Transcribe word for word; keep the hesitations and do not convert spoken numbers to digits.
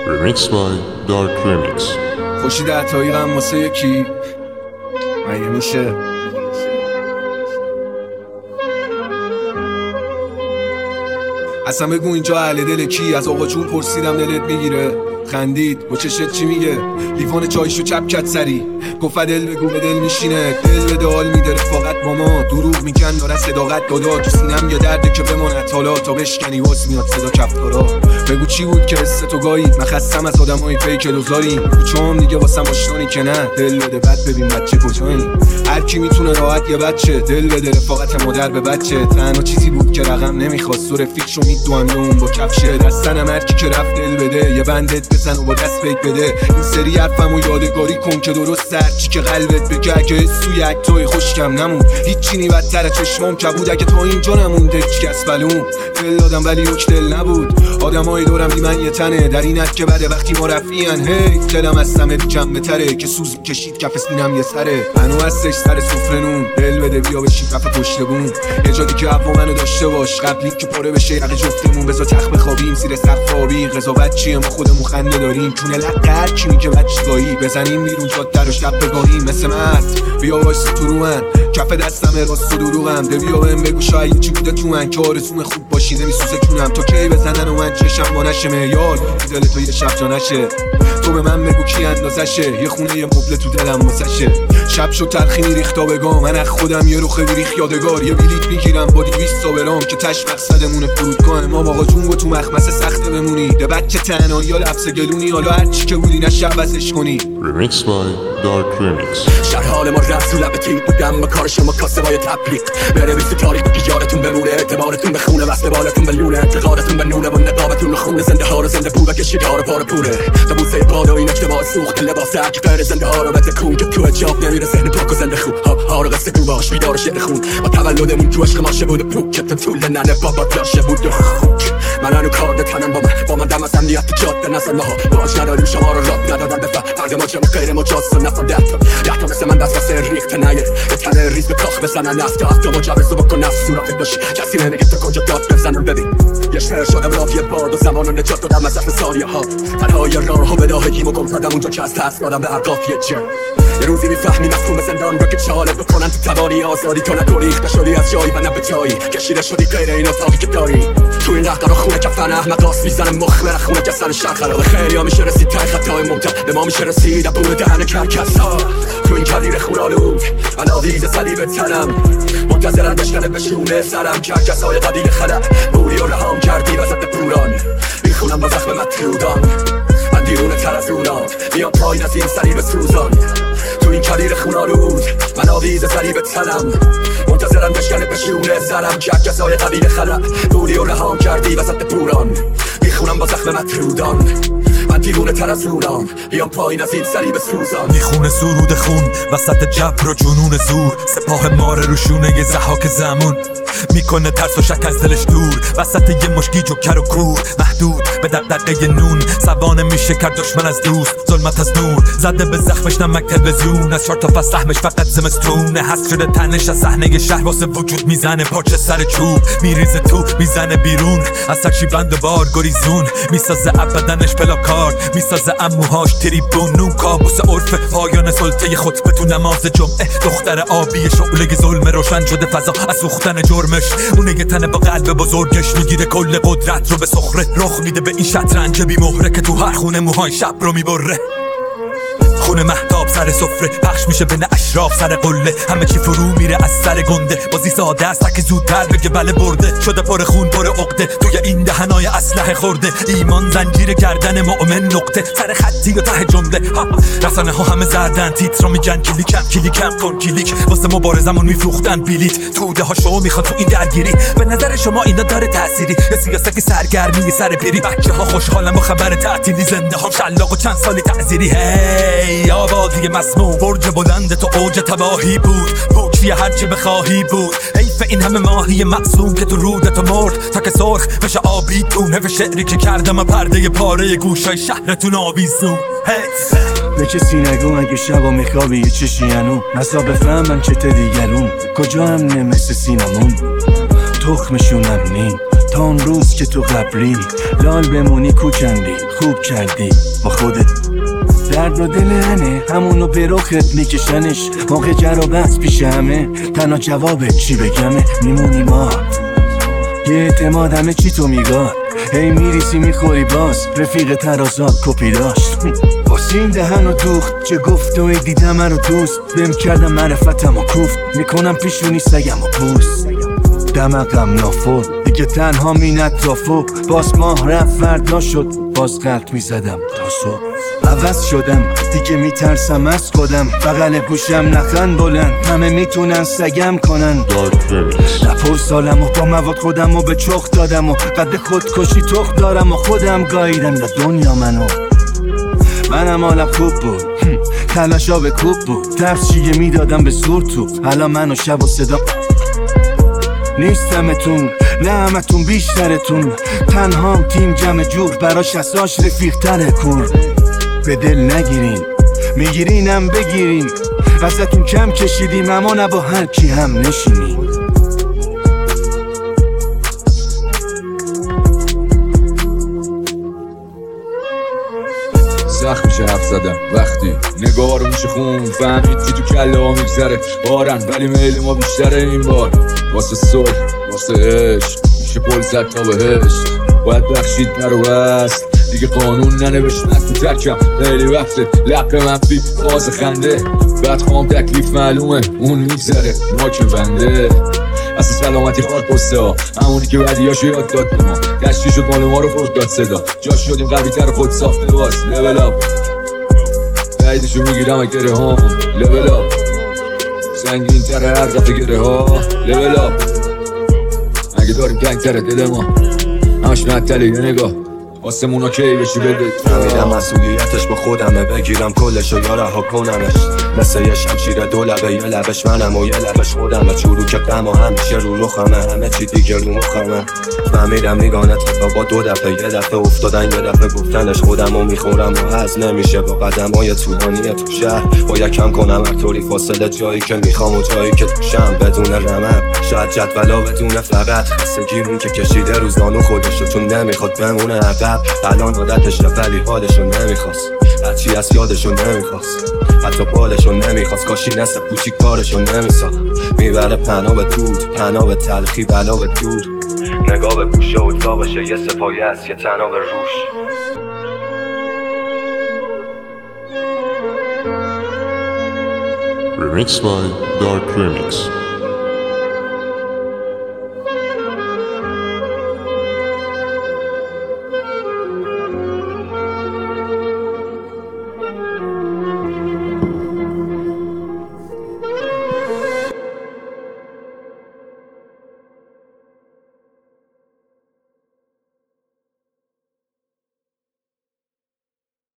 Remixed by Dark Remix. خوشید عطایی غم واسه یکی مگه میشه؟ اصلا بگو اینجا اهل دل کی؟ از آقا جون پرسیدم دلت میگیره؟ خندید با چشت چی میگه؟ لیوان چایشو چپ کت سری گفت دل بگو به دل میشینه، دل به دال میده رفاقت با ما، دروغ میگن داره صداقت دادا، تو سینم یه درده که بماند حالا تا بشکنی واس میاد صدا کفتارا. بگو چی بود که حس تو گایید؟ من خستم از آدمای فیک دوزاریم، چون دیگه واسم آشنانی که نه، دل بده بعد ببین بچه کجایی. هر کی میتونه راحت یه بچه دل بده رفاقت مادر به بچه، تنها چیزی بود که رقم نمیخواست و رفیقشو میدوام اون با کفشه، دستن مرکی که رفت دل بده یه بندت بزن و با دست فیک بده. این سری حرفمو یادگاری کن که درست هرچی که قلبت بگه، اگه سوی اکتای خوشکم نمون هیچی نی بدتر چشمام کبود، اگه تا اینجا نمونده هیچ کس فلون دل دادم ولی یک دل نبود. آدمای دورم بی من یه تنه در اینت که بده وقتی ما رفیان، هی دلم از سمه جمع تره که سوز کشید کف سینم یه سره، هنو هستش سر سفره نون، دل بده بیا بشی کف پشت بون، یه جا دیگه عفو منو داشته باش قبلی که پاره بشه یقه جفتمون، بذار تخت بخوابیم زیر سقف آبی، قضاوت چیه ما خودمون خنده داریم، چونه لقر کی میگه بچگاهی بزنیم بیرون جاده رو شب بگاهیم مثل مرد، بیا وایس تو رو من کف دستم راست و دروغم، ده بیا بهم بگو شاید چی بوده تو من که آرزوم خوب باشی نمیسوزه جونم، تا کی بزنن و من چشم با نشه معیار دل تو یه شب جا نشه، تو به من بگو کی اندازشه، یه خونه یه مبل تو دلم واسشه، شب شد تلخینی ریختا بگام، من از خودم یه رخ بیریخ یادگار، یه بلیط میگیرم با دویست تا برام که تش مقصدمونه فرودگاه ما، آقا جون تو مخمسه سخته بمونی، ده بچه تنهایی یا لفظ گلونی، حالا هرچی که بودی نشه عوضش کنی. Remixed by Dark Remix. شهر حال ما رفت رو لب تیپ بودم با کار شما کاسه بای تبلیغ، بره بیست تاریخ که یادتون بمونه، اعتبارتون به خونه وصل بالتون به لونه، اعتقادتون به نونه و نقابتون خونه، زنده ها رو زنده بود و کشید ها رو پاره پوره، دبوسه باد و این اجتماع سوخت لباس عکی غیر زنده ها رو بتکون که تو اجاب نمیره ذهن پاک و زنده خوب ها ها رو قصه باش بیدار شعر خون با تولدمون تو عشق ماشه بود پوک که طول ننه بابا داشه بود خوک، من هنو کار تنم با من با من دم از امنیت جاده نزن ماها باش نداریم شما رو راد ندادن دفع فرق ما چه غیر مجاز و نفر ده تا ده تا مثل من دست واسه ریخت نیه یه تنه ریز به کاخ بزنن نفت تا حتی مجوز رو بکن نفس صورتت باشی کسی نمیگه تو کجا داد بزنن ببین یه شهر شدم راویه باد و زمان رو نجات دادم از دست ثانیه ها تنهای راه و بداهگیم و گم زدم اونجا که از دست دادم به هر قافیه جه یه روزی میفهمی مفهوم زندان رو که چالت بکنن تو توانی آزادی تو نگریخته شدی از جایی و نه به جایی کشیده شدی غیر این اتاقی که داری تو این رقم خونه کفن احمد آس میزنه مخ بره خونه که سر شهر خرابه خیلی ها میشه رسید تای خطای ممتد به ما میشه رسید بوم دهن کرکس ها تو این کدیر خونالود من آویز صلیب تنم منتظرم بشکنه بشونه سرم کرکس های قدیر خلق بوری و رهام کردی وسط پوران میخونم با زخم مطرودان من دیرونه تر از اونان میام پایین از این صلیب سوزان تو این کدیر خونالود من آویز صلیب تنم منتظرم بشکنه بشونه سرم کرکس های قدیر خلق بوری و رهام کردی وسط پوران میخونم با زخم مطرودان من دیوونه تر از اونام بیام پایین از این صلیب سوزان میخونه سرود خون وسط جبر و جنون زور سپاه ماره روشونه یه زحاک زمون میکنه ترس و شک از دلش دور وسط یه مشکی جوکر و کور محدود به دقدقه نون سوانه میشه کرد دشمن از دوست ظلمت از نور زده به زخمش نمک تلویزیون از چهار تا فصل سهمش فقط زمستونه هست شده تنش از صحنه شهر واسه وجود میزنه پارچه سر چوب میریزه تو میزنه بیرون از سرشی بند و بار گریزون میسازه ابدنش پلاکارد میسازه اموهاش تریبون نون کابوس عرف پایان سلطه خطبه تو نماز جمعه دختر آبی شعله ظلم روشن شده فضا از سوختن جرمش اونه یه تنه با قلب بزرگش میگیره کل قدرت رو به سخره رخ میده به این شطرنج بی مهره که تو هر خونه موهای شب رو میبره خونه مهتاب سر سفره پخش میشه بین اشراف سر قله همه چی فرو میره از سر گنده بازی ساده است که زودتر بگه بله برده شده پر خون پر عقده توی این دهنای اسلحه خورده ایمان زنجیر گردن مؤمن نقطه سر خطی و ته جمله رسانه ها همه زردن تیتر رو میگن کلیکم کلیکم کن کلیک واسه مبارزمون میفروختن بلیت توده ها شو میخواد تو این درگیری به نظر شما اینا داره تأثیری یه سیاست سرگرمی سر پیری بچه ها خوشحالن با خبر تعطیلی زنده ها شلاق و چند سالی تعزیری هی آبادی مسموم برج بلند تو اوج تباهی بود بوکیه هرچی بخواهی بود حیف این همه ماهی معصوم که تو رودتو مرد تا که سرخ بشه آبی تو نو شعری که کردم پرده پاره گوشای شهرتون آویزون به کسی نگو اگه شبا میخوابی یه چشی هنو نزا بفهمن چه دیگرون کجا هم نمسه سینمون تخمشونم نیم تا اون روز که تو قبلی لال بمونی کوچندی خوب کردی با خودت. درد و دل هنه همونو به رخت میکشنش، موقع جرابت پیش همه تنها جواب چی بگمه. میمونی ما یه اعتماد همه چی تو میگاد، هی میریسی میخوری باز رفیق ترازات کپی داشت. واسین دهن و دوخت چه گفت و دیدم من رو دوست بهم کردم معرفتم و کوفت، میکنم پیشونی سگم و پوست. دمقم نافور دیگه تنها مینت تافو، باز ماه رفت فردا شد باز قلط میزدم تا صبح. عوض شدم دیگه میترسم از خودم، بغل گوشم نخن بلند همه میتونن سگم کنن. Dark Remix. نپر سالم و با مواد خودم و به چخ دادم و قد خودکشی تخ دارم و خودم گاییدم به دنیا منو. منم حالم خوب بود تلاشا به کوب بود، ترس چیه میدادم به سور تو. حالا منو شب و صدا نیستمتون، نه همتون بیشترتون، تنهام تیم جمع جور براش اساش رفیق تره کور. به دل نگیرین میگیرینم بگیرین، ازتون کم کشیدیم اما نه با هر کی هم نشینیم. سخت میشه حرف زدن وقتی نگاه رو میشه خون، فهمید که تو کله ها میگذره بارن ولی میل ما بیشتره این بار. واسه صلح واسه عشق میشه پل زد تا بهشت، باید بخشید نرو بست دیگه قانون ننوشت. تو ترکم خیلی وقته لق منفی باز خنده، بعد خوام تکلیف معلومه اون میگذره ناک بنده. اصلا سلامتی خواد پسته ها همونی که بدیاشو یاد داد به ما، گشتی شد مال ما رو فرد داد صدا، جاش شدیم قوی تر خود ساخته باز. لول اپ قیدشو میگیرم اگره ها، لول اپ سنگین تر هر دفعه گره ها. لول اپ اگه داریم تنگ تره دل ما همش معطله یه نگاه آسمون ها کی بشی بده. فهمیدم مسئولیتش با خودمه، بگیرم کلشو یا رها کنمش. مثل یه شمشیر دو لبه، یه لبش منم و یه لبش خودمه. چروک غم و همیشه رو رخمه، همه چی دیگه رو مخمه. فهمیدم میگانه تا با دو دفعه، یه دفعه افتادن یه دفعه گفتنش خودمو میخورم و هز نمیشه با قدم های طولانی تو شهر. باید کم کنم هر طوری فاصله جایی که میخوام و جایی که توشم بدون رمق. شاید جدولا بدون فقط خستگی اون که کشیده روزنانو خودشو چون نمیخواد بمونه عقب. الان عادتشه ولی حالشو نمیخواست، هرچی از یادشو نمیخواست، حتی بالشو نمیخواست. کاشی نسه کوچیک کارشو نمیساخت، میبره پناه به دود پناه به تلخی بلا به دور. نگاه به گوشه و اتاقشه یه سپایه است یه تنها به روش. Remixed by Dark Remix.